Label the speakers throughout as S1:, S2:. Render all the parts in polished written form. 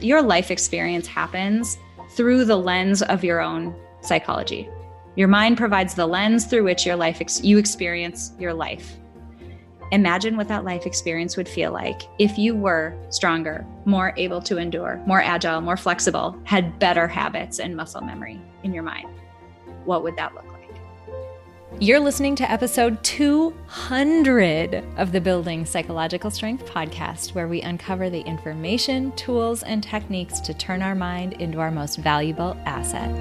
S1: Your life experience happens through the lens of your own psychology. Your mind provides the lens through which you experience your life. Imagine what that life experience would feel like if you were stronger, more able to endure, more agile, more flexible, had better habits and muscle memory in your mind. What would that look like? You're listening to episode 200 of the Building Psychological Strength podcast, where we uncover the information, tools, and techniques to turn our mind into our most valuable asset.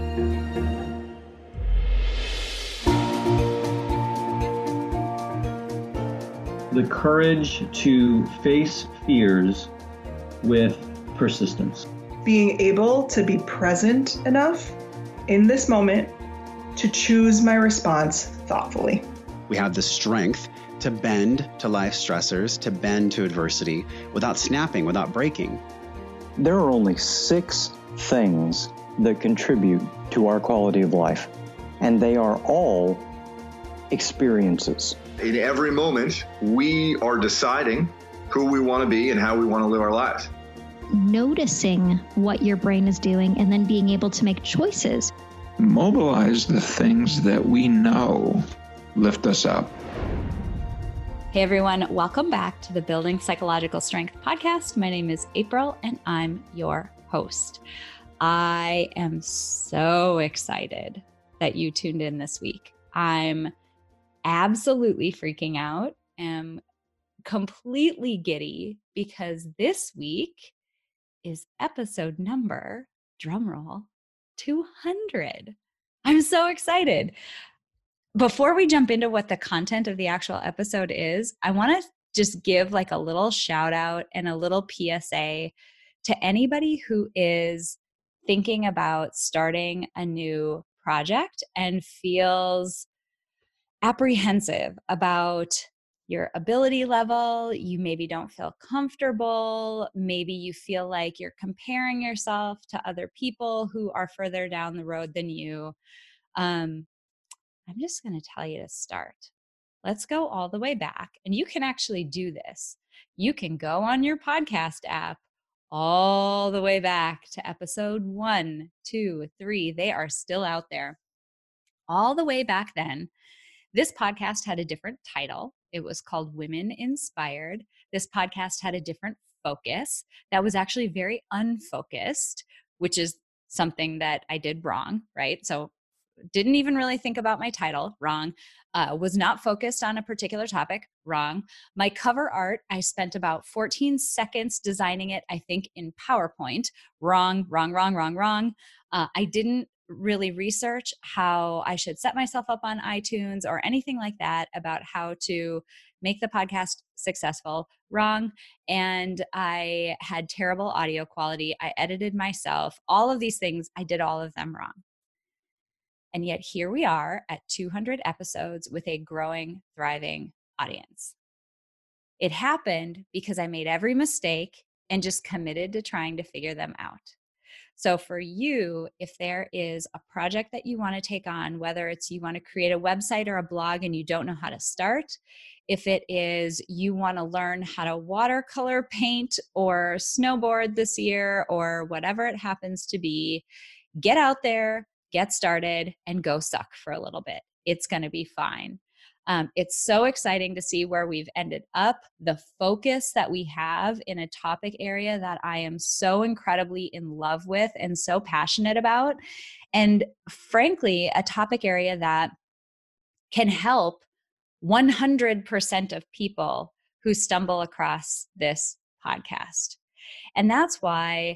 S2: The courage to face fears with persistence.
S3: Being able to be present enough in this moment to choose my response thoughtfully.
S4: We have the strength to bend to life stressors, to bend to adversity without snapping, without breaking.
S5: There are only 6 things that contribute to our quality of life, and they are all experiences.
S6: In every moment, we are deciding who we want to be and how we want to live our lives.
S7: Noticing what your brain is doing and then being able to make choices.
S8: Mobilize the things that we know lift us up.
S1: Hey everyone, welcome back to the Building Psychological Strength podcast. My name is April and I'm your host. I am so excited that you tuned in this week. I'm absolutely freaking out. Am completely giddy because this week is episode number, drumroll, 200. I'm so excited. Before we jump into what the content of the actual episode is, I want to just give like a little shout out and a little PSA to anybody who is thinking about starting a new project and feels apprehensive about your ability level. You maybe don't feel comfortable. Maybe you feel like you're comparing yourself to other people who are further down the road than you. I'm just going to tell you to start. Let's go all the way back. And you can actually do this. You can go on your podcast app all the way back to episode 1, 2, 3. They are still out there. All the way back then, this podcast had a different title. It was called Women Inspired. This podcast had a different focus that was actually very unfocused, which is something that I did wrong, right? So didn't even really think about my title, wrong. Was not focused on a particular topic, wrong. My cover art, I spent about 14 seconds designing it, I think in PowerPoint, wrong. I didn't really research how I should set myself up on iTunes or anything like that about how to make the podcast successful, wrong. And I had terrible audio quality. I edited myself. All of these things, I did all of them wrong. And yet here we are at 200 episodes with a growing, thriving audience. It happened because I made every mistake and just committed to trying to figure them out. So for you, if there is a project that you want to take on, whether it's you want to create a website or a blog and you don't know how to start, if it is you want to learn how to watercolor paint or snowboard this year or whatever it happens to be, get out there, get started, and go suck for a little bit. It's going to be fine. It's so exciting to see where we've ended up, the focus that we have in a topic area that I am so incredibly in love with and so passionate about. And frankly, a topic area that can help 100% of people who stumble across this podcast. And that's why,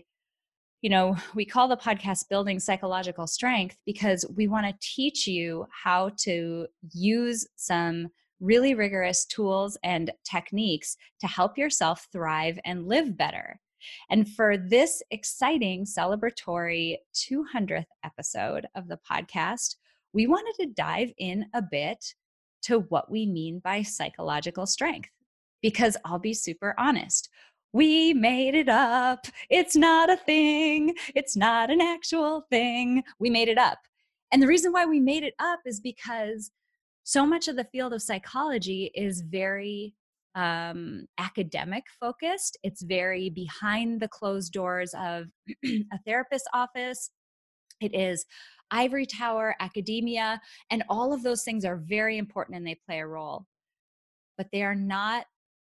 S1: we call the podcast Building Psychological Strength because we want to teach you how to use some really rigorous tools and techniques to help yourself thrive and live better. And for this exciting celebratory 200th episode of the podcast, we wanted to dive in a bit to what we mean by psychological strength. Because I'll be super honest, we made it up. It's not a thing. It's not an actual thing. We made it up. And the reason why we made it up is because so much of the field of psychology is very academic focused. It's very behind the closed doors of a therapist's office. It is ivory tower, academia, and all of those things are very important and they play a role. But they are not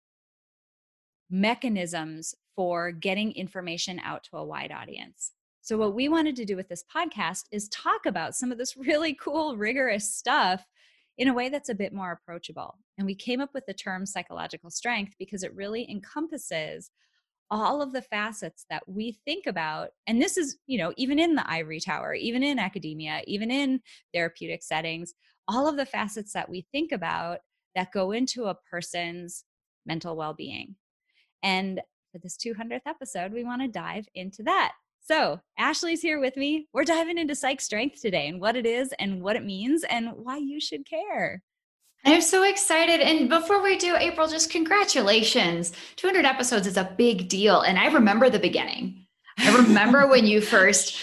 S1: mechanisms for getting information out to a wide audience. So what we wanted to do with this podcast is talk about some of this really cool, rigorous stuff in a way that's a bit more approachable. And we came up with the term psychological strength because it really encompasses all of the facets that we think about. And this is, even in the ivory tower, even in academia, even in therapeutic settings, all of the facets that we think about that go into a person's mental well-being. And for this 200th episode, we want to dive into that. So Ashley's here with me. We're diving into Psych Strength today and what it is and what it means and why you should care.
S9: I'm so excited. And before we do, April, just congratulations. 200 episodes is a big deal. And I remember the beginning. I remember when you first.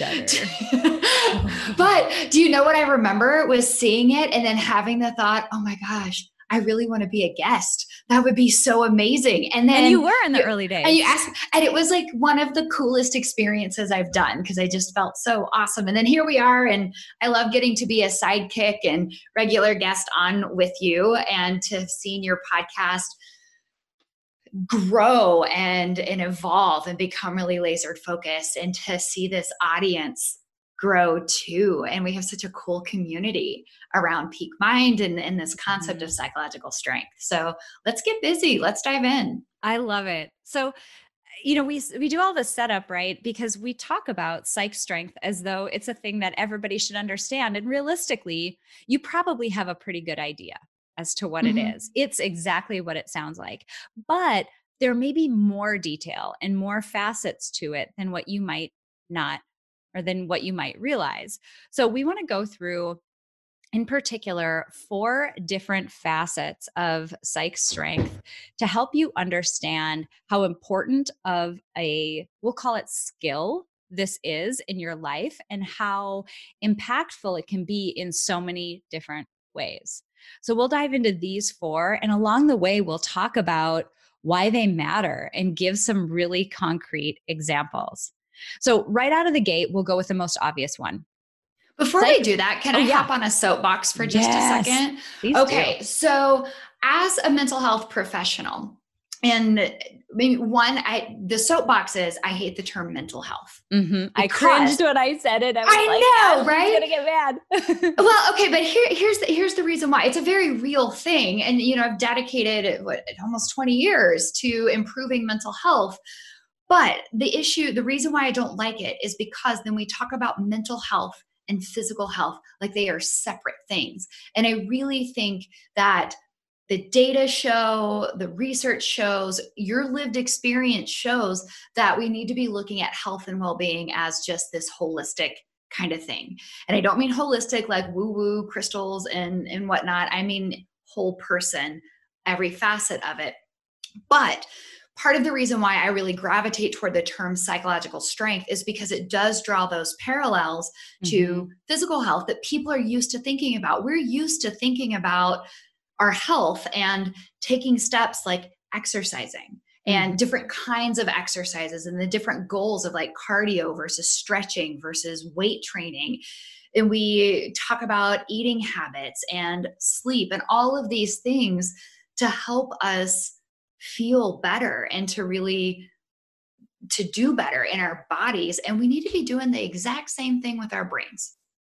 S9: But do you know what I remember was seeing it and then having the thought, oh my gosh, I really want to be a guest. That would be so amazing. And then
S1: you were in the early days.
S9: And you asked, and it was like one of the coolest experiences I've done because I just felt so awesome. And then here we are. And I love getting to be a sidekick and regular guest on with you and to have seen your podcast grow and evolve and become really laser focused and to see this audience grow too. And we have such a cool community around Peak Mind and this concept of psychological strength. So let's get busy. Let's dive in.
S1: I love it. So, we do all this setup, right? Because we talk about psych strength as though it's a thing that everybody should understand. And realistically, you probably have a pretty good idea as to what it is. It's exactly what it sounds like. But there may be more detail and more facets to it than what you might not or than what you might realize. So we want to go through, in particular, 4 different facets of psych strength to help you understand how important of we'll call it skill, this is in your life and how impactful it can be in so many different ways. So we'll dive into these 4, and along the way, we'll talk about why they matter and give some really concrete examples. So right out of the gate, we'll go with the most obvious one.
S9: Before we do that, can I hop on a soapbox for just a second? Okay. So as a mental health professional, and maybe the soapbox is, I hate the term mental health.
S1: I cringed when I said it.
S9: I know, right?
S1: I'm gonna get mad.
S9: Well, okay, but here's the reason why. It's a very real thing. And, I've dedicated almost 20 years to improving mental health. But the reason why I don't like it is because then we talk about mental health and physical health like they are separate things. And I really think that the data show, the research shows, your lived experience shows that we need to be looking at health and well-being as just this holistic kind of thing. And I don't mean holistic like woo-woo crystals and whatnot. I mean whole person, every facet of it. But part of the reason why I really gravitate toward the term psychological strength is because it does draw those parallels to physical health that people are used to thinking about. We're used to thinking about our health and taking steps like exercising and different kinds of exercises and the different goals of like cardio versus stretching versus weight training. And we talk about eating habits and sleep and all of these things to help us feel better and to do better in our bodies. And we need to be doing the exact same thing with our brains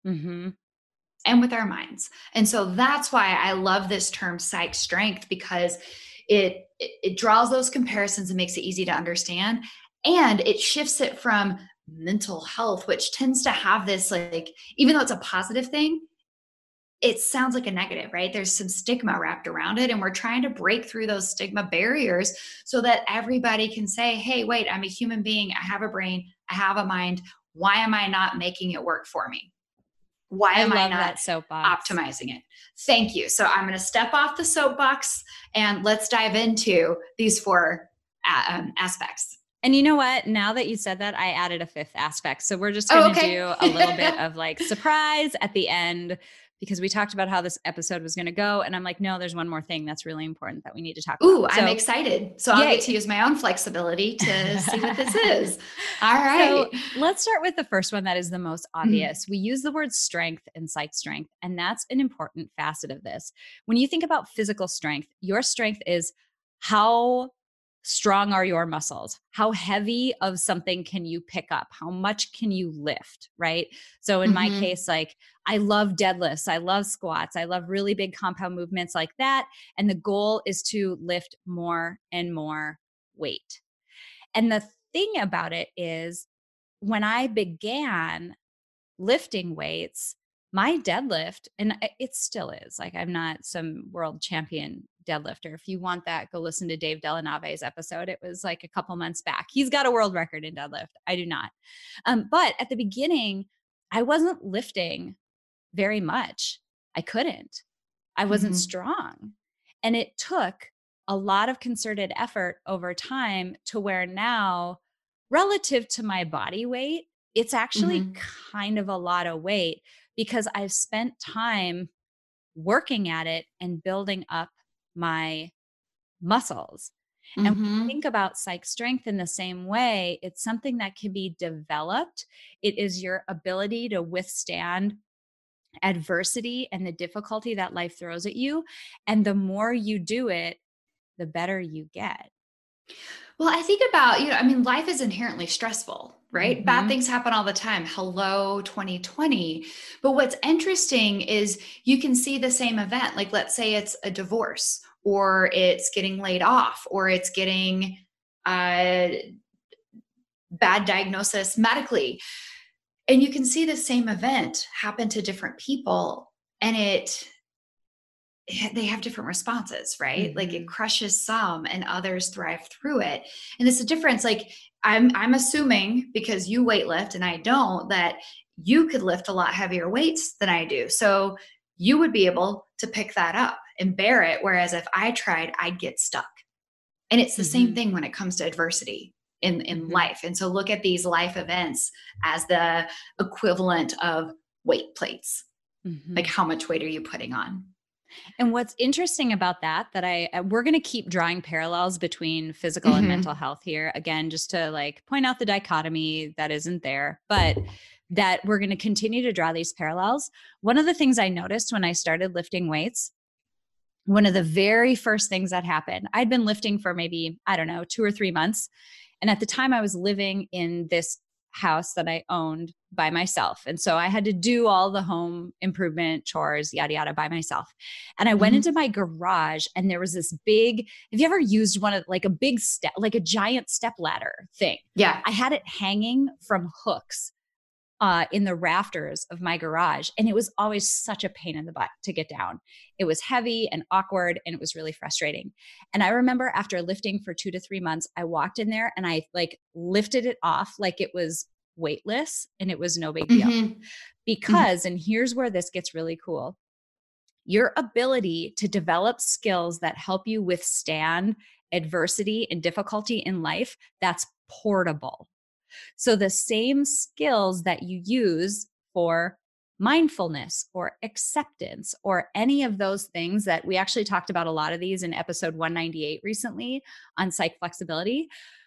S9: and with our minds. And so that's why I love this term psych strength, because it draws those comparisons and makes it easy to understand. And it shifts it from mental health, which tends to have this, like, even though it's a positive thing, it sounds like a negative, right? There's some stigma wrapped around it. And we're trying to break through those stigma barriers so that everybody can say, hey, wait, I'm a human being. I have a brain. I have a mind. Why am I not making it work for me? Why am I not optimizing it? Thank you. So I'm going to step off the soapbox and let's dive into these 4 aspects.
S1: And you know what? Now that you said that, I added a 5th aspect. So we're just going to do a little bit of like surprise at the end, because we talked about how this episode was going to go. And I'm like, no, there's one more thing that's really important that we need to talk
S9: Ooh,
S1: about.
S9: I'm excited. So I'll get to use my own flexibility to see what this is. All right.
S1: So let's start with the first one that is the most obvious. We use the word strength and psych strength, and that's an important facet of this. When you think about physical strength, your strength is how strong are your muscles? How heavy of something can you pick up? How much can you lift, right? So in my case, like I love deadlifts, I love squats, I love really big compound movements like that. And the goal is to lift more and more weight. And the thing about it is when I began lifting weights, my deadlift, and it still is, like I'm not some world champion deadlifter. If you want that, go listen to Dave Delanave's episode. It was like a couple months back. He's got a world record in deadlift. I do not. But at the beginning, I wasn't lifting very much. I couldn't. I wasn't strong. And it took a lot of concerted effort over time to where now, relative to my body weight, it's actually kind of a lot of weight because I've spent time working at it and building up my muscles. And when you think about psych strength in the same way, it's something that can be developed. It is your ability to withstand adversity and the difficulty that life throws at you. And the more you do it, the better you get.
S9: Well, I think about, life is inherently stressful, right? Bad things happen all the time. Hello, 2020. But what's interesting is you can see the same event. Like, let's say it's a divorce, or it's getting laid off, or it's getting a bad diagnosis medically. And you can see the same event happen to different people, and they have different responses, right? Like it crushes some and others thrive through it. And it's a difference. Like I'm assuming, because you weightlift and I don't, that you could lift a lot heavier weights than I do. So you would be able to pick that up and bear it. Whereas if I tried, I'd get stuck. And it's the same thing when it comes to adversity in life. And so look at these life events as the equivalent of weight plates. Like how much weight are you putting on?
S1: And what's interesting about that we're going to keep drawing parallels between physical and mental health here. Again, just to like point out the dichotomy that isn't there, but that we're going to continue to draw these parallels. One of the things I noticed when I started lifting weights, one of the very first things that happened, I'd been lifting for maybe, 2 or 3 months. And at the time I was living in this house that I owned by myself. And so I had to do all the home improvement chores, yada, yada, by myself. And I went into my garage and there was this big, have you ever used one of like a big step, like a giant step ladder thing?
S9: Yeah.
S1: I had it hanging from hooks in the rafters of my garage. And it was always such a pain in the butt to get down. It was heavy and awkward and it was really frustrating. And I remember after lifting for 2 to 3 months, I walked in there and I like lifted it off like it was weightless and it was no big deal. Because, and here's where this gets really cool, your ability to develop skills that help you withstand adversity and difficulty in life, that's portable. So the same skills that you use for mindfulness or acceptance or any of those things that we actually talked about a lot of these in episode 198 recently on psych flexibility,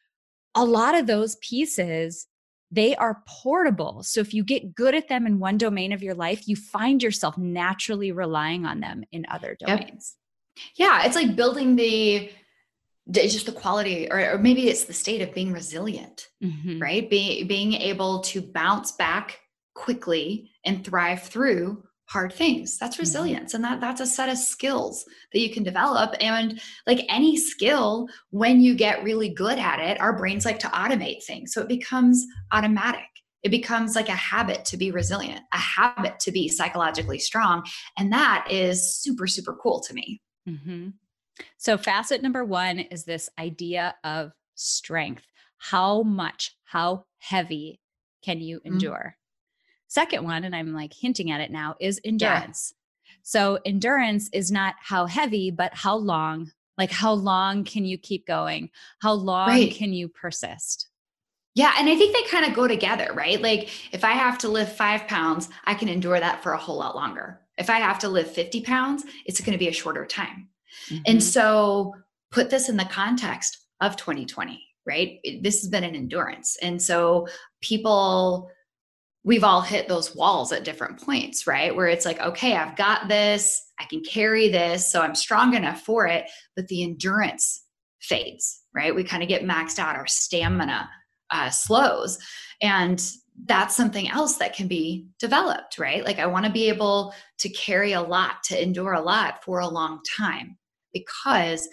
S1: a lot of those pieces, they are portable. So if you get good at them in one domain of your life, you find yourself naturally relying on them in other domains.
S9: Yeah. It's like building just the quality, or maybe it's the state of being resilient, right? Being able to bounce back quickly and thrive through hard things. That's resilience. And that's a set of skills that you can develop. And like any skill, when you get really good at it, our brains like to automate things. So it becomes automatic. It becomes like a habit to be resilient, a habit to be psychologically strong. And that is super, super cool to me.
S1: So facet number 1 is this idea of strength. How heavy can you endure? Second one, and I'm like hinting at it now, is endurance. So endurance is not how heavy, but how long. Like how long can you keep going? How long can you persist?
S9: Yeah. And I think they kind of go together, right? Like if I have to lift 5 pounds, I can endure that for a whole lot longer. If I have to lift 50 pounds, it's going to be a shorter time. And so put this in the context of 2020, right? This has been an endurance. And so we've all hit those walls at different points, right? Where it's like, okay, I've got this, I can carry this, so I'm strong enough for it, but the endurance fades, right? We kind of get maxed out, our stamina slows. And that's something else that can be developed, right? Like I want to be able to carry a lot, to endure a lot for a long time, because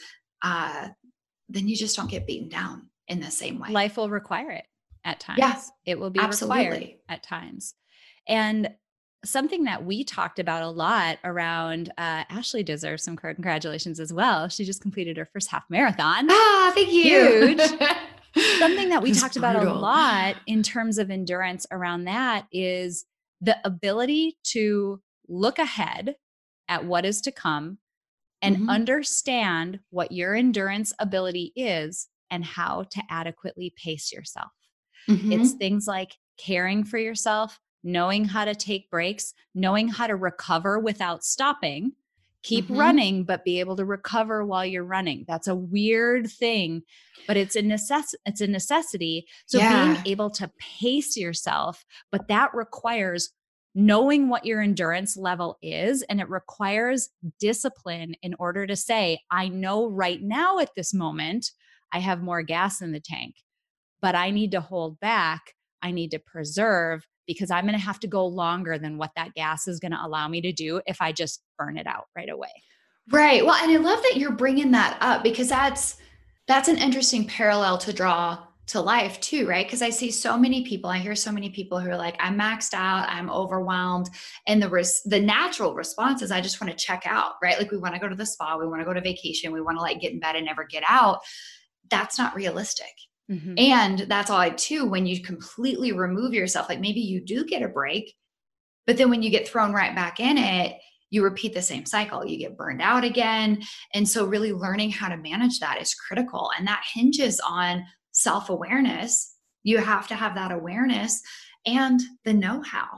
S9: then you just don't get beaten down in the same way.
S1: Life will require it at times.
S9: Yeah,
S1: it will be required at times. And something that we talked about a lot around, Ashley deserves some congratulations as well. She just completed her first half marathon.
S9: Ah, thank you.
S1: Huge. Something that we talked about a lot in terms of endurance around that is the ability to look ahead at what is to come and understand what your endurance ability is and how to adequately pace yourself. It's things like caring for yourself, knowing how to take breaks, knowing how to recover without stopping, keep running, but be able to recover while you're running. That's a weird thing, but it's a necessity. So being able to pace yourself, but that requires knowing what your endurance level is. And it requires discipline in order to say, I know right now at this moment, I have more gas in the tank, but I need to hold back. I need to preserve, because I'm going to have to go longer than what that gas is going to allow me to do if I just burn it out right away.
S9: Right. Well, and I love that you're bringing that up, because that's an interesting parallel to draw to life too, right? Because I see so many people, I hear so many people who are like, I'm maxed out, I'm overwhelmed. And the natural response is, I just want to check out, right? Like we want to go to the spa, we want to go to vacation, we want to like get in bed and never get out. That's not realistic. And that's all too, when you completely remove yourself, like maybe you do get a break, but then when you get thrown right back in it, you repeat the same cycle, you get burned out again. And so really learning how to manage that is critical. And that hinges on self-awareness. You have to have that awareness and the know-how.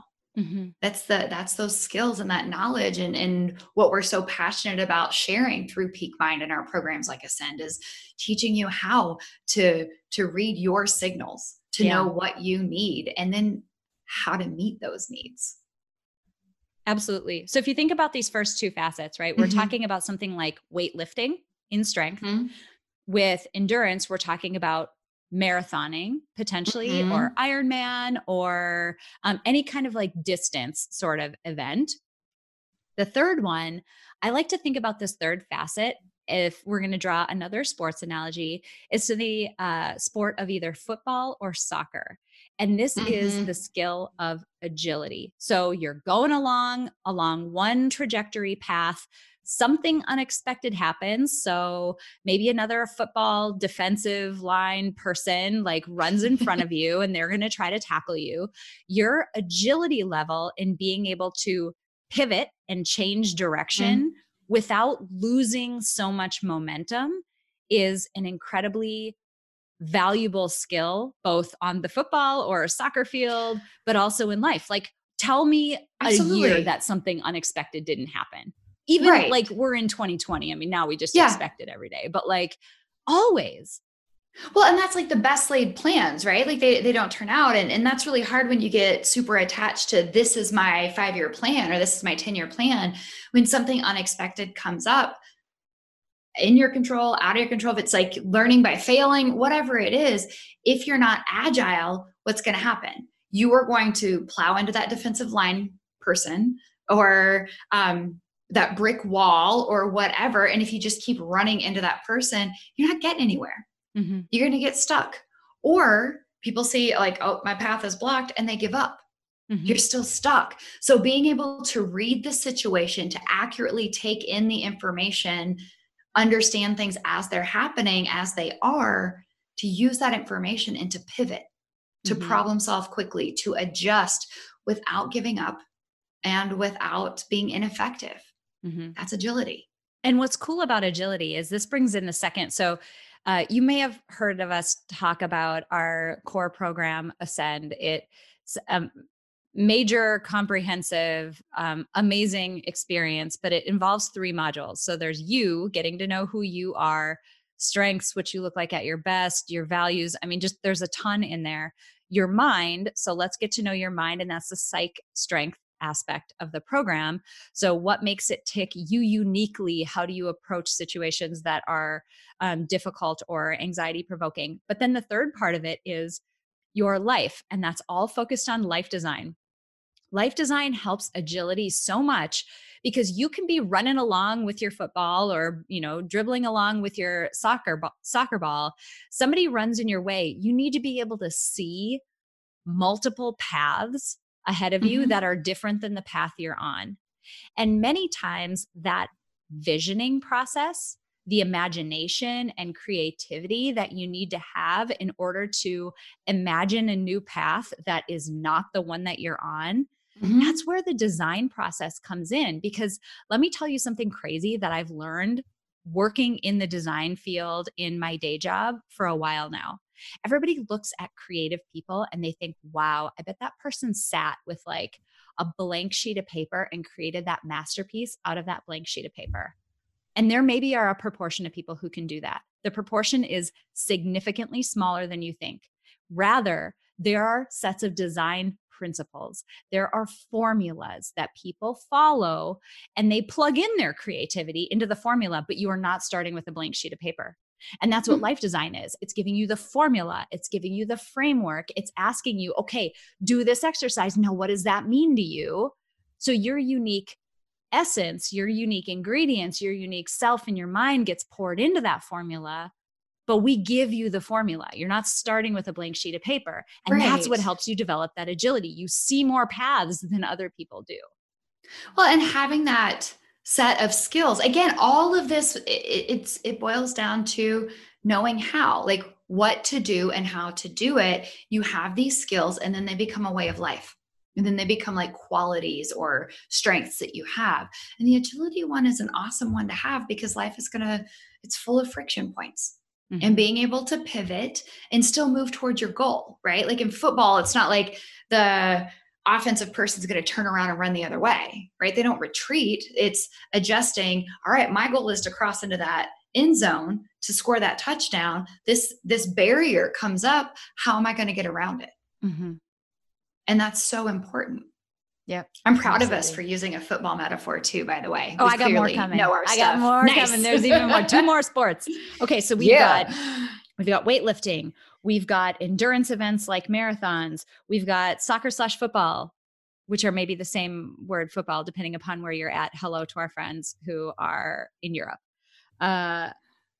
S9: That's those skills and that knowledge, and what we're so passionate about sharing through Peak Mind and our programs like Ascend is teaching you how to read your signals, to know what you need, and then how to meet those needs.
S1: Absolutely. So if you think about these first two facets, right, we're talking about something like weightlifting in strength. With endurance, we're talking about marathoning potentially, or Ironman, or any kind of like distance sort of event. The third one, I like to think about this third facet, if we're going to draw another sports analogy, is to the sport of either football or soccer. And this is the skill of agility. So you're going along one trajectory path, something unexpected happens. So maybe another football defensive line person like runs in front of you and they're going to try to tackle you. Your agility level in being able to pivot and change direction without losing so much momentum is an incredibly valuable skill, both on the football or soccer field, but also in life. Like, tell me a year that something unexpected didn't happen. Even like we're in 2020. I mean, now we just expect it every day, but like always.
S9: Well, and that's like the best laid plans, right? Like they don't turn out. And that's really hard when you get super attached to, this is my 5-year plan, or this is my 10-year plan. When something unexpected comes up, in your control, out of your control, if it's like learning by failing, whatever it is, if you're not agile, what's going to happen? You are going to plow into that defensive line person, or that brick wall, or whatever. And if you just keep running into that person, you're not getting anywhere. You're going to get stuck. Or people see like, oh, my path is blocked, and they give up. You're still stuck. So being able to read the situation, to accurately take in the information, understand things as they're happening, as they are, to use that information and to pivot, to problem solve quickly, to adjust without giving up and without being ineffective. That's agility.
S1: And what's cool about agility is this brings in the second. So you may have heard of us talk about our core program, Ascend. It major, comprehensive, amazing experience, but it involves 3 modules. So there's you getting to know who you are, strengths, what you look like at your best, your values. I mean, just there's a ton in there. Your mind. So let's get to know your mind. And that's the psych strength aspect of the program. So what makes it tick you uniquely? How do you approach situations that are difficult or anxiety provoking? But then the third part of it is your life. And that's all focused on life design. Life design helps agility so much because you can be running along with your football or, dribbling along with your soccer ball. Somebody runs in your way. You need to be able to see multiple paths ahead of you that are different than the path you're on. And many times that visioning process, the imagination and creativity that you need to have in order to imagine a new path that is not the one that you're on, that's where the design process comes in. Because let me tell you something crazy that I've learned working in the design field in my day job for a while now. Everybody looks at creative people and they think, wow, I bet that person sat with like a blank sheet of paper and created that masterpiece out of that blank sheet of paper. And there maybe are a proportion of people who can do that. The proportion is significantly smaller than you think. Rather, there are sets of design principles. There are formulas that people follow and they plug in their creativity into the formula, but you are not starting with a blank sheet of paper. And that's what life design is. It's giving you the formula. It's giving you the framework. It's asking you, okay, do this exercise. Now, what does that mean to you? So your unique essence, your unique ingredients, your unique self and your mind gets poured into that formula, but we give you the formula. You're not starting with a blank sheet of paper. And that's what helps you develop that agility. You see more paths than other people do.
S9: Well, and having that set of skills, again, all of this, it boils down to knowing how, like what to do and how to do it. You have these skills and then they become a way of life. And then they become like qualities or strengths that you have. And the agility one is an awesome one to have because life is it's full of friction points. And being able to pivot and still move towards your goal, right? Like in football, it's not like the offensive person's going to turn around and run the other way, right? They don't retreat. It's adjusting. All right, my goal is to cross into that end zone to score that touchdown. This barrier comes up. How am I going to get around it? And that's so important.
S1: Yep.
S9: I'm proud of us for using a football metaphor too, by the way.
S1: Oh, I got more coming. I got more coming. There's even more, 2 more sports. Okay. So we've got weightlifting. We've got endurance events like marathons. We've got soccer/football, which are maybe the same word, football, depending upon where you're at. Hello to our friends who are in Europe. The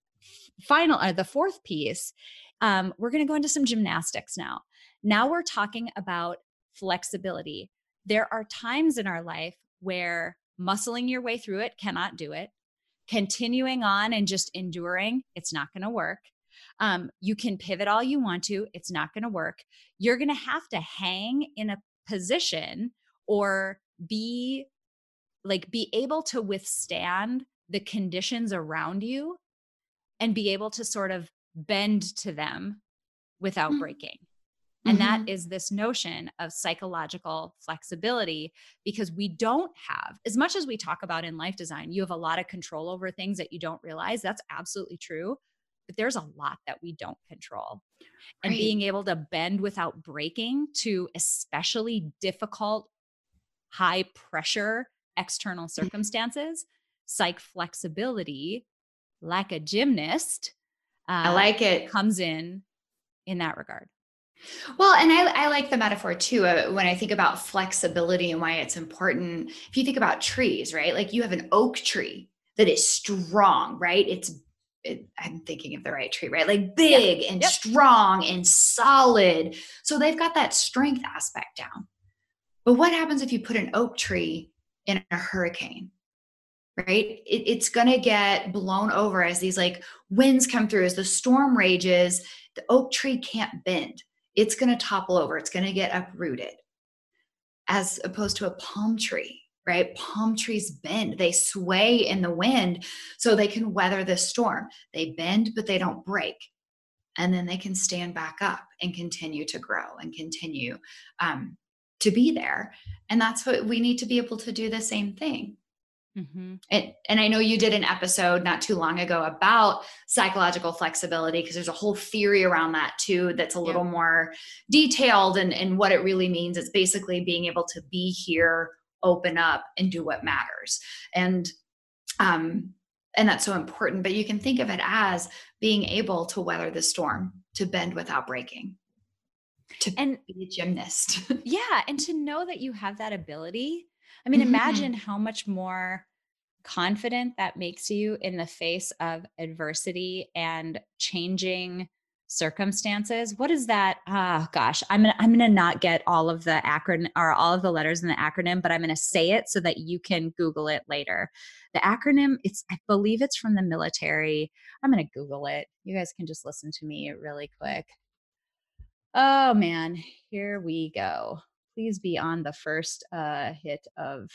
S1: fourth piece, we're going to go into some gymnastics now. Now we're talking about flexibility. There are times in our life where muscling your way through it cannot do it. Continuing on and just enduring, it's not going to work. You can pivot all you want to. It's not going to work. You're going to have to hang in a position or be able to withstand the conditions around you and be able to sort of bend to them without breaking. And that is this notion of psychological flexibility, because we don't have, as much as we talk about in life design, you have a lot of control over things that you don't realize. That's absolutely true. But there's a lot that we don't control. And being able to bend without breaking to especially difficult, high pressure external circumstances, psych flexibility, like a gymnast,
S9: I like it,
S1: comes in that regard.
S9: Well, and I like the metaphor too, when I think about flexibility and why it's important. If you think about trees, right? Like you have an oak tree that is strong, right? I'm thinking of the right tree, right? Like big and strong and solid. So they've got that strength aspect down. But what happens if you put an oak tree in a hurricane, right? It's going to get blown over as these like winds come through, as the storm rages. The oak tree can't bend. It's going to topple over. It's going to get uprooted, as opposed to a palm tree, right? Palm trees bend. They sway in the wind so they can weather the storm. They bend, but they don't break. And then they can stand back up and continue to grow and continue to be there. And that's what we need to be able to do, the same thing.
S1: Mm-hmm.
S9: And I know you did an episode not too long ago about psychological flexibility, because there's a whole theory around that too that's a little more detailed, and what it really means. It's basically being able to be here, open up, and do what matters. And that's so important. But you can think of it as being able to weather the storm, to bend without breaking, to be a gymnast.
S1: Yeah. And to know that you have that ability. I mean, imagine how much more confident that makes you in the face of adversity and changing circumstances. What is that? Oh gosh, I'm gonna not get all of the acronym or all of the letters in the acronym, but I'm gonna say it so that you can Google it later. The acronym, I believe it's from the military. I'm gonna Google it. You guys can just listen to me really quick. Oh man, here we go. Please be on the first hit of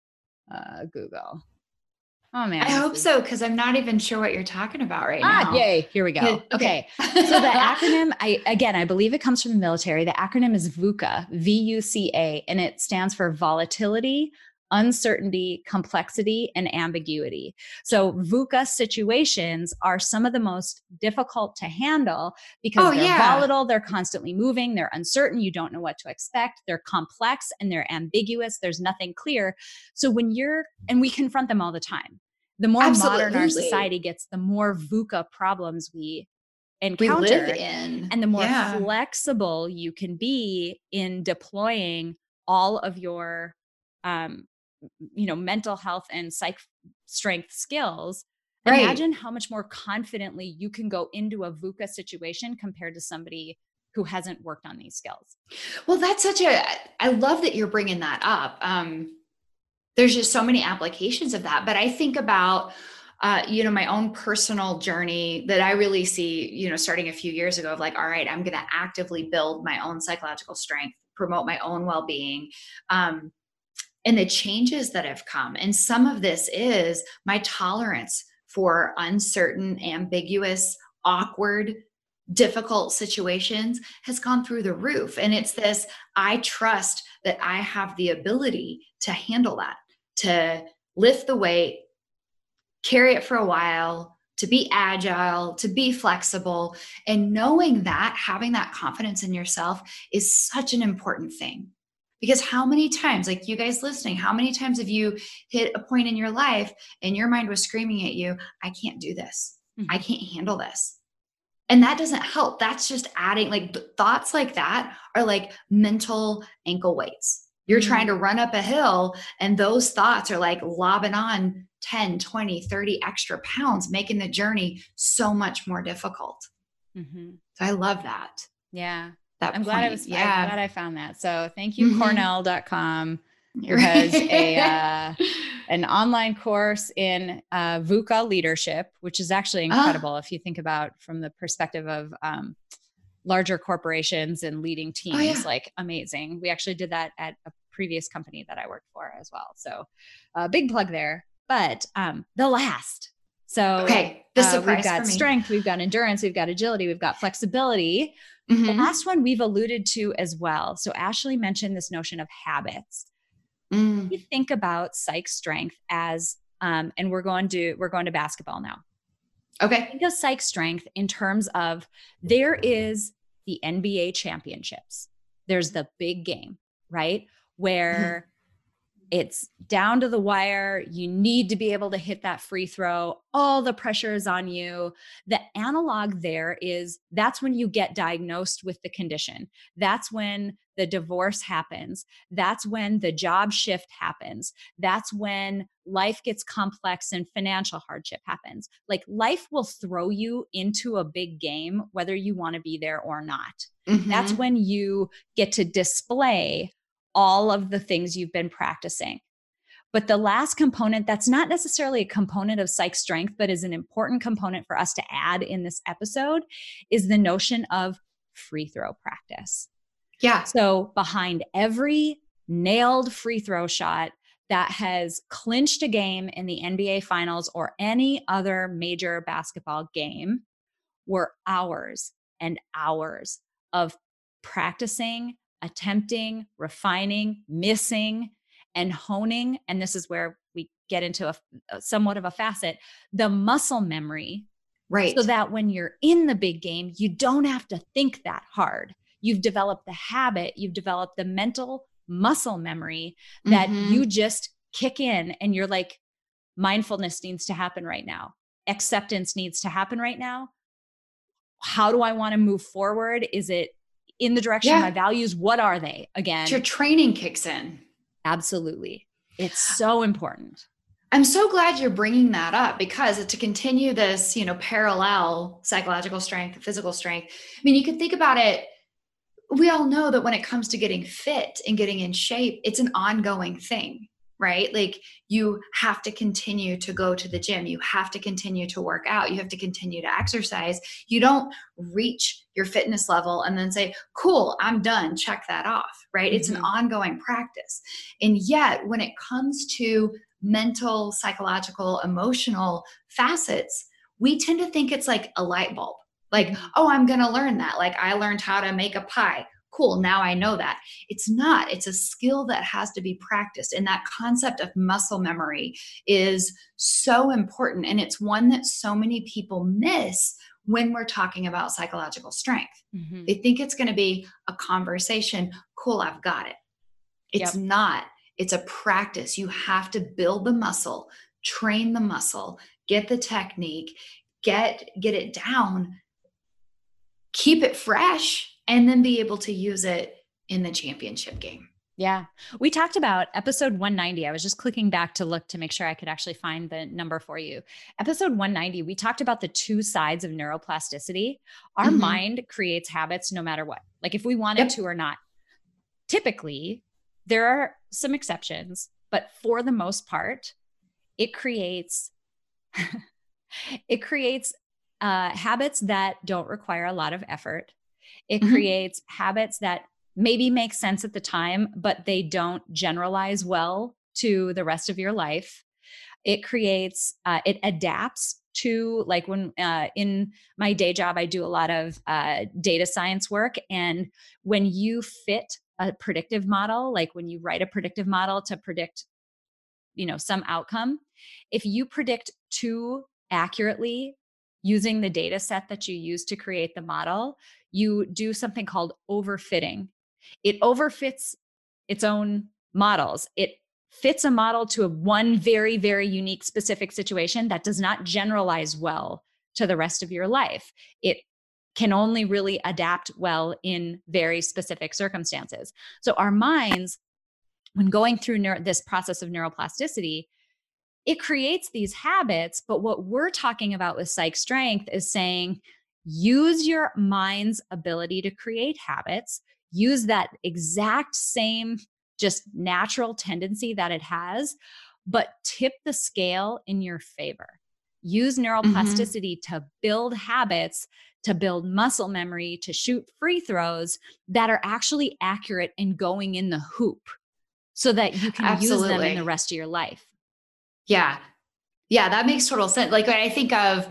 S1: Google. Oh man.
S9: I hope so, because I'm not even sure what you're talking about right now.
S1: Yay. Here we go. Okay. So the acronym, I believe it comes from the military. The acronym is VUCA, VUCA, and it stands for volatility, uncertainty, complexity, and ambiguity. So VUCA situations are some of the most difficult to handle because they're volatile, they're constantly moving, they're uncertain, you don't know what to expect, they're complex, and they're ambiguous, there's nothing clear. So and we confront them all the time. The more modern our society gets, the more VUCA problems we encounter,
S9: we live in.
S1: And the more flexible you can be in deploying all of your mental health and psych strength skills. Right. Imagine how much more confidently you can go into a VUCA situation compared to somebody who hasn't worked on these skills.
S9: Well, that's I love that you're bringing that up. There's just so many applications of that, but I think about, my own personal journey that I really see, starting a few years ago of like, all right, I'm going to actively build my own psychological strength, promote my own well-being. And the changes that have come. And some of this is my tolerance for uncertain, ambiguous, awkward, difficult situations has gone through the roof. And it's this, I trust that I have the ability to handle that, to lift the weight, carry it for a while, to be agile, to be flexible. And knowing that, having that confidence in yourself is such an important thing. Because how many times, like you guys listening, how many times have you hit a point in your life and your mind was screaming at you, I can't do this. I can't handle this. And that doesn't help. That's just adding, like thoughts like that are like mental ankle weights. You're trying to run up a hill and those thoughts are like lobbing on 10, 20, 30 extra pounds, making the journey so much more difficult. So I love that.
S1: Yeah. I'm glad I'm glad I found that. So thank you, Cornell.com, who has an online course in VUCA leadership, which is actually incredible if you think about from the perspective of larger corporations and leading teams, like amazing. We actually did that at a previous company that I worked for as well. So big plug there. But the last. So
S9: the surprise
S1: we've got strength, we've got endurance, we've got agility, we've got flexibility. The last one we've alluded to as well. So Ashley mentioned this notion of habits. You think about psych strength as, and we're going to basketball now.
S9: Okay.
S1: Think of psych strength in terms of there is the NBA championships. There's the big game, right? Where it's down to the wire. You need to be able to hit that free throw. All the pressure is on you. The analog there is that's when you get diagnosed with the condition. That's when the divorce happens. That's when the job shift happens. That's when life gets complex and financial hardship happens. Like life will throw you into a big game, whether you want to be there or not. That's when you get to display all of the things you've been practicing. But the last component, that's not necessarily a component of psych strength, but is an important component for us to add in this episode, is the notion of free throw practice.
S9: Yeah.
S1: So behind every nailed free throw shot that has clinched a game in the NBA Finals or any other major basketball game were hours and hours of practicing attempting, refining, missing, and honing. And this is where we get into a somewhat of a facet, the muscle memory.
S9: Right.
S1: So that when you're in the big game, you don't have to think that hard. You've developed the habit, you've developed the mental muscle memory that you just kick in and you're like, mindfulness needs to happen right now. Acceptance needs to happen right now. How do I want to move forward? Is it in the direction of my values? What are they again?
S9: Your training kicks in.
S1: Absolutely. It's so important.
S9: I'm so glad you're bringing that up, because to continue this, parallel psychological strength, physical strength. I mean, you can think about it. We all know that when it comes to getting fit and getting in shape, it's an ongoing thing, right? Like, you have to continue to go to the gym. You have to continue to work out. You have to continue to exercise. You don't reach your fitness level and then say, cool, I'm done. Check that off, right? It's an ongoing practice. And yet when it comes to mental, psychological, emotional facets, we tend to think it's like a light bulb. Like, oh, I'm going to learn that. Like, I learned how to make a pie. Cool. Now I know that. It's not. It's a skill that has to be practiced. And that concept of muscle memory is so important. And it's one that so many people miss when we're talking about psychological strength. They think it's going to be a conversation. Cool, I've got it. It's not. It's a practice. You have to build the muscle, train the muscle, get the technique, get it down, keep it fresh, and then be able to use it in the championship game.
S1: Yeah. We talked about episode 190. I was just clicking back to look to make sure I could actually find the number for you. Episode 190, we talked about the two sides of neuroplasticity. Our mind creates habits no matter what, like if we want it to or not. Typically, there are some exceptions, but for the most part, it creates habits that don't require a lot of effort. It creates habits that maybe make sense at the time, but they don't generalize well to the rest of your life. It creates, it adapts to, like when in my day job, I do a lot of data science work. And when you fit a predictive model, like when you write a predictive model to predict, some outcome, if you predict too accurately using the data set that you use to create the model, you do something called overfitting. It overfits its own models. It fits a model to one very, very unique specific situation that does not generalize well to the rest of your life. It can only really adapt well in very specific circumstances. So our minds, when going through this process of neuroplasticity, it creates these habits. But what we're talking about with psych strength is saying, use your mind's ability to create habits, use that exact same just natural tendency that it has, but tip the scale in your favor. Use neuroplasticity to build habits, to build muscle memory, to shoot free throws that are actually accurate and going in the hoop so that you can use them in the rest of your life.
S9: Yeah. Yeah, that makes total sense. Like when I think of,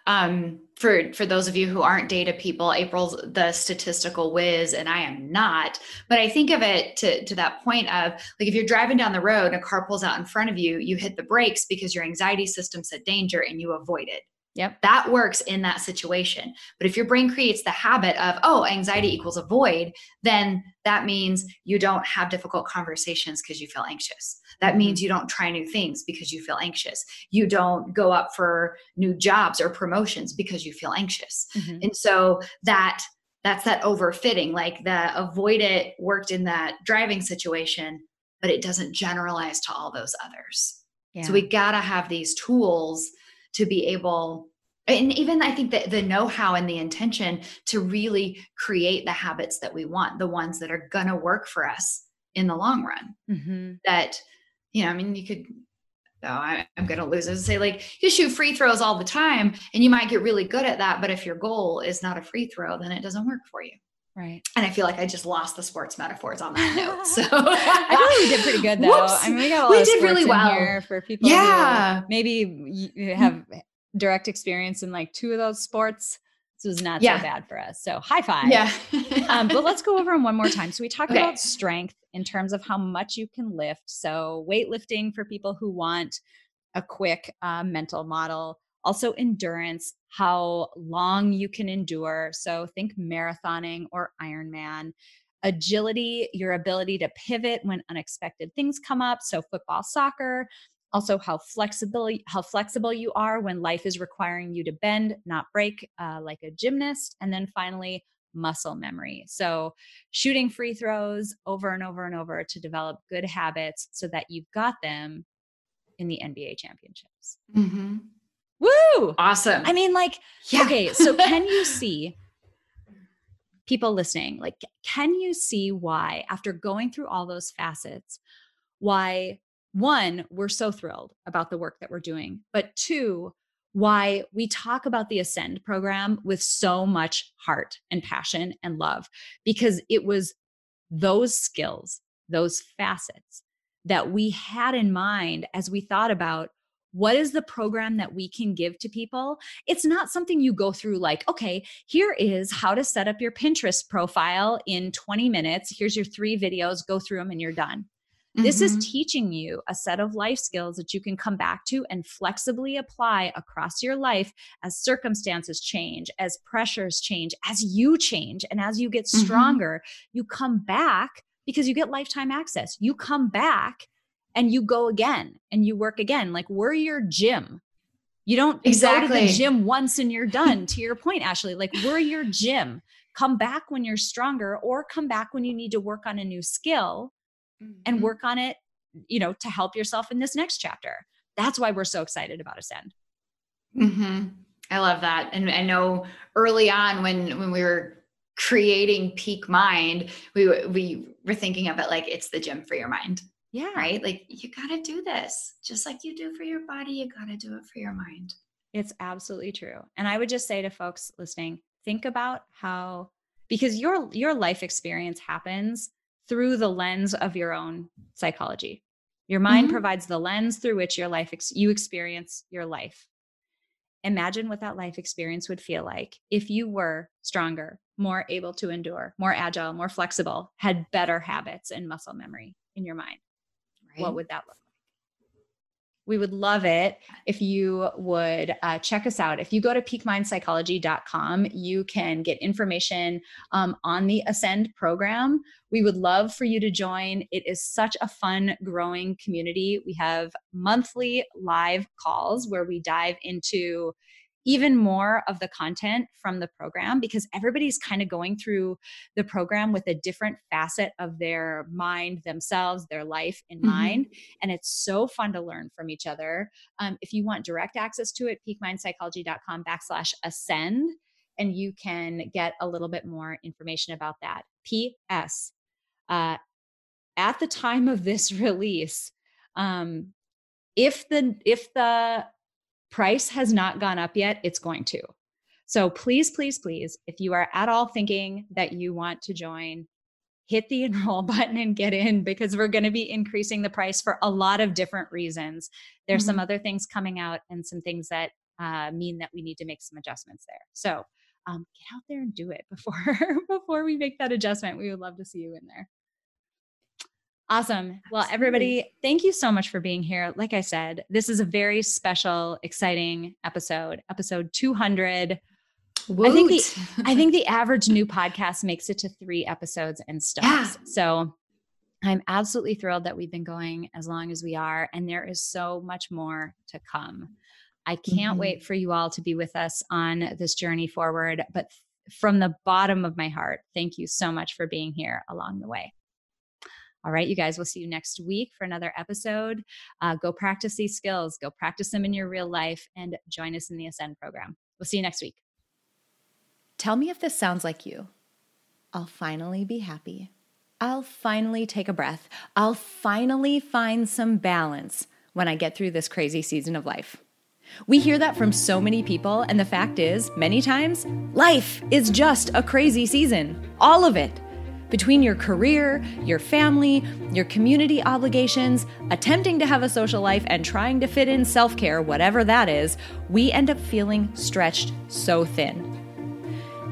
S9: for those of you who aren't data people, April's the statistical whiz and I am not, but I think of it to that point of like, if you're driving down the road and a car pulls out in front of you, you hit the brakes because your anxiety system said danger and you avoid it.
S1: Yep.
S9: That works in that situation. But if your brain creates the habit of, oh, anxiety equals avoid, then that means you don't have difficult conversations because you feel anxious. That means you don't try new things because you feel anxious. You don't go up for new jobs or promotions because you feel anxious. And so that's that overfitting, like the avoid it worked in that driving situation, but it doesn't generalize to all those others. Yeah. So we got to have these tools to be able, and even I think that the know-how and the intention to really create the habits that we want, the ones that are going to work for us in the long run. That, I mean, you could, I'm going to lose it, say like you shoot free throws all the time and you might get really good at that. But if your goal is not a free throw, then it doesn't work for you.
S1: Right.
S9: And I feel like I just lost the sports metaphors on that note. So
S1: I feel like we did pretty good though. Whoops. I mean, we got a lot of sports really well in here for people who maybe you have direct experience in like two of those sports. This was not so bad for us. So high five.
S9: Yeah.
S1: But let's go over them one more time. So we talked about strength in terms of how much you can lift. So weightlifting for people who want a quick mental model. Also endurance, how long you can endure. So think marathoning or Ironman. Agility, your ability to pivot when unexpected things come up. So football, soccer. Also how flexible you are when life is requiring you to bend, not break, like a gymnast. And then finally, muscle memory. So shooting free throws over and over and over to develop good habits so that you've got them in the NBA championships.
S9: Mm-hmm.
S1: Woo!
S9: Awesome.
S1: I mean, like, okay, so can you see, people listening, like, can you see why, after going through all those facets, why, one, we're so thrilled about the work that we're doing, but two, why we talk about the Ascend program with so much heart and passion and love, because it was those skills, those facets that we had in mind as we thought about what is the program that we can give to people. It's not something you go through like, okay, here is how to set up your Pinterest profile in 20 minutes. Here's your 3 videos, go through them and you're done. Mm-hmm. This is teaching you a set of life skills that you can come back to and flexibly apply across your life as circumstances change, as pressures change, as you change, and as you get stronger, you come back because you get lifetime access. You come back and you go again and you work again. Like, we're your gym. You don't go to the gym once and you're done. To your point, Ashley, like, we're your gym. Come back when you're stronger, or come back when you need to work on a new skill and work on it, you know, to help yourself in this next chapter. That's why we're so excited about Ascend.
S9: Mm-hmm. I love that. And I know early on when we were creating Peak Mind, we were thinking of it like it's the gym for your mind.
S1: Yeah.
S9: Right? Like, you got to do this just like you do for your body. You got to do it for your mind.
S1: It's absolutely true. And I would just say to folks listening, think about how, because your life experience happens through the lens of your own psychology. Your mind provides the lens through which your life, you experience your life. Imagine what that life experience would feel like if you were stronger, more able to endure, more agile, more flexible, had better habits and muscle memory in your mind. Right. What would that look like? We would love it if you would check us out. If you go to peakmindpsychology.com, you can get information on the Ascend program. We would love for you to join. It is such a fun, growing community. We have monthly live calls where we dive into even more of the content from the program, because everybody's kind of going through the program with a different facet of their mind, themselves, their life in mind. And it's so fun to learn from each other. If you want direct access to it, peakmindpsychology.com/ascend, and you can get a little bit more information about that. P.S. At the time of this release, if the price has not gone up yet, it's going to. So please, please, please, if you are at all thinking that you want to join, hit the enroll button and get in, because we're going to be increasing the price for a lot of different reasons. There's some other things coming out and some things that mean that we need to make some adjustments there. So get out there and do it before we make that adjustment. We would love to see you in there. Awesome. Well, everybody, thank you so much for being here. Like I said, this is a very special, exciting episode 200. I think the average new podcast makes it to 3 episodes and stops. Yeah. So I'm absolutely thrilled that we've been going as long as we are, and there is so much more to come. I can't wait for you all to be with us on this journey forward. But from the bottom of my heart, thank you so much for being here along the way. All right, you guys, we'll see you next week for another episode. Go practice these skills, go practice them in your real life, and join us in the Ascend program. We'll see you next week. Tell me if this sounds like you. I'll finally be happy. I'll finally take a breath. I'll finally find some balance when I get through this crazy season of life. We hear that from so many people, and the fact is, many times, life is just a crazy season. All of it. Between your career, your family, your community obligations, attempting to have a social life, and trying to fit in self-care, whatever that is, we end up feeling stretched so thin.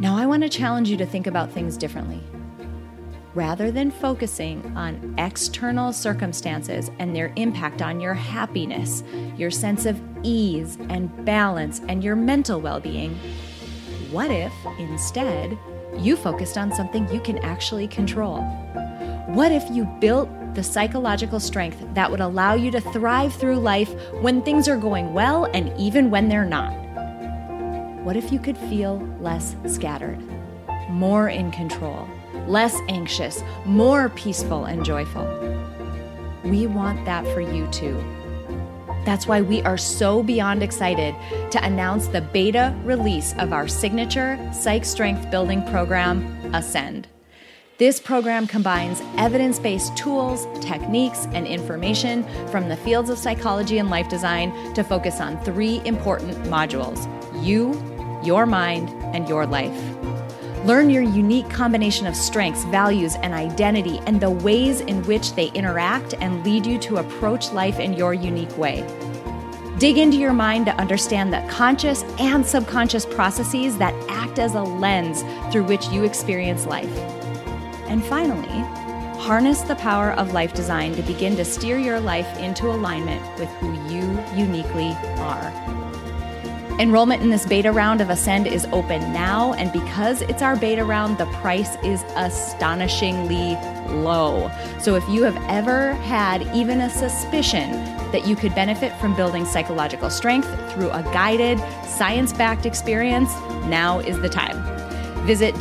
S1: Now, I want to challenge you to think about things differently. Rather than focusing on external circumstances and their impact on your happiness, your sense of ease and balance, and your mental well-being, what if instead you focused on something you can actually control? What if you built the psychological strength that would allow you to thrive through life when things are going well and even when they're not? What if you could feel less scattered, more in control, less anxious, more peaceful and joyful? We want that for you too. That's why we are so beyond excited to announce the beta release of our signature Psych Strength Building program, Ascend. This program combines evidence-based tools, techniques, and information from the fields of psychology and life design to focus on 3 important modules: you, your mind, and your life. Learn your unique combination of strengths, values, and identity, and the ways in which they interact and lead you to approach life in your unique way. Dig into your mind to understand the conscious and subconscious processes that act as a lens through which you experience life. And finally, harness the power of life design to begin to steer your life into alignment with who you uniquely are. Enrollment in this beta round of Ascend is open now, and because it's our beta round, the price is astonishingly low. So if you have ever had even a suspicion that you could benefit from building psychological strength through a guided, science-backed experience, now is the time. Visit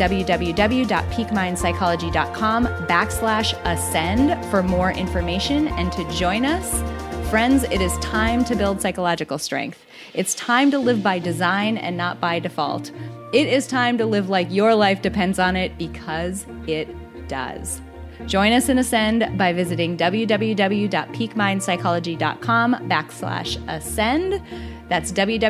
S1: www.peakmindpsychology.com/ascend for more information and to join us. Friends, it is time to build psychological strength. It's time to live by design and not by default. It is time to live like your life depends on it, because it does. Join us in Ascend by visiting www.peakmindpsychology.com/ascend. That's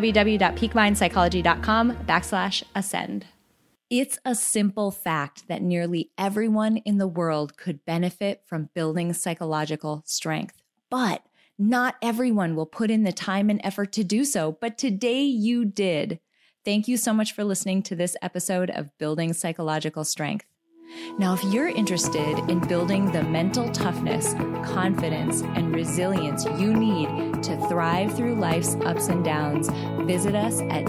S1: www.peakmindpsychology.com/ascend. It's a simple fact that nearly everyone in the world could benefit from building psychological strength, but not everyone will put in the time and effort to do so, but today you did. Thank you so much for listening to this episode of Building Psychological Strength. Now, if you're interested in building the mental toughness, confidence, and resilience you need to thrive through life's ups and downs, visit us at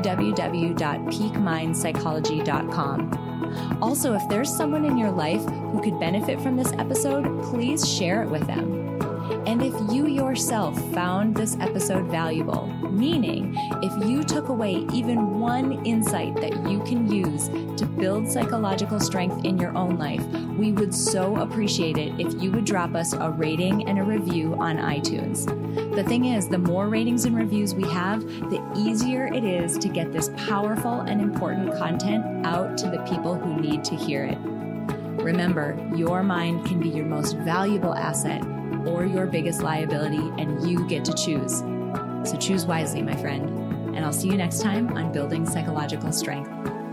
S1: www.peakmindpsychology.com. Also, if there's someone in your life who could benefit from this episode, please share it with them. And if you yourself found this episode valuable, meaning if you took away even one insight that you can use to build psychological strength in your own life, we would so appreciate it if you would drop us a rating and a review on iTunes. The thing is, the more ratings and reviews we have, the easier it is to get this powerful and important content out to the people who need to hear it. Remember, your mind can be your most valuable asset or your biggest liability, and you get to choose. So choose wisely, my friend. And I'll see you next time on Building Psychological Strength.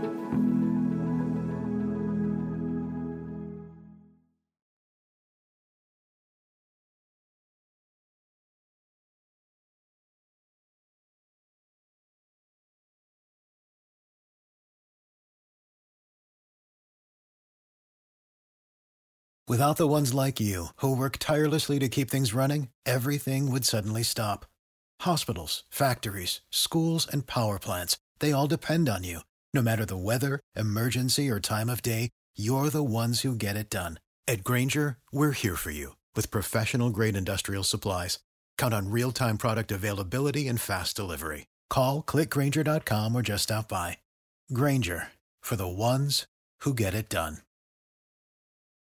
S10: Without the ones like you, who work tirelessly to keep things running, everything would suddenly stop. Hospitals, factories, schools, and power plants, they all depend on you. No matter the weather, emergency, or time of day, you're the ones who get it done. At Grainger, we're here for you with professional-grade industrial supplies. Count on real-time product availability and fast delivery. Call, click Grainger.com, or just stop by. Grainger, for the ones who get it done.